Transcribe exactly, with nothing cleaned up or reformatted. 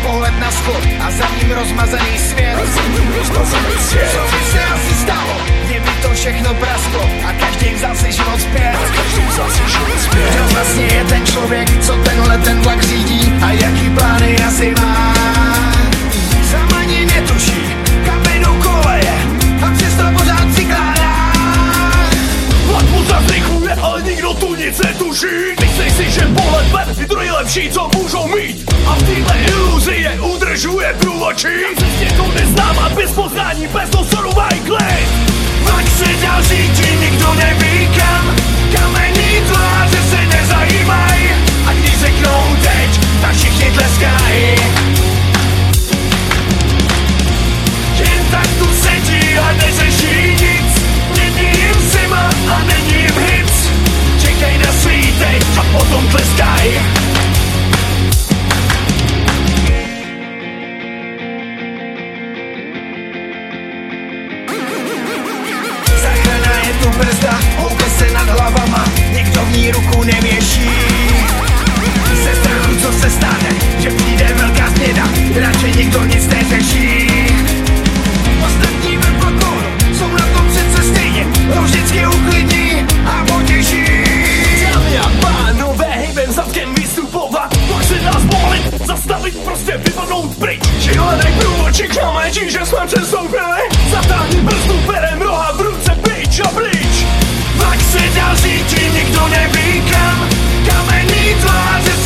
pohled na schod a za ním rozmazaný svět. A za ním rozmazaný svět. Co by se asi stalo, kdyby to všechno prasklo a každý vzal si život zpět. A každý vzal si život zpět. Kdo vlastně je ten člověk, co tenhle ten vlak řídí a jaký plány asi má? Sám ani netuší, kam vedou koleje a přesto pořád přikládá. Vlak pořád rychluje, ale nikdo tu nic netuší. Myslej si, že pohled ven je to nejlepší, co můžou mít. A v téhle iluzi je udržuje průvočí. Cestě to neznámá, bez poznání, bez dozoru mají klid. Vlak se dál řídí, nikdo neví kam. Kamení tváře se nezajímají. A když řeknou teď, tak všichni tleskají. Jen tak tu sedí a neřeší nic. Není jim zima a není jim hit. Čekaj na svítek a potom tleskaj. Záchrana je tu brzda, houpe se nad hlavama. Nikdo v ní ruku nevěší. Se strachu, co se stane, že přijde velká změna. Radši nikdo nic neřeší. Ostatní ve vlaku jsou na tom přece stejně. To vždycky uklidní a potěší. Dámy a pánové, hejbem zadkem vystupovat. Vlak se dá zpomalit, zastavit, prostě vypadnout pryč. Žilenej průvodčík námečí, že jsme přestoupili. Zatáhni brzdu, berem roha v ruce, pryč a pryč. Vlak se dál řídí, nikdo neví kam. Kamení tváře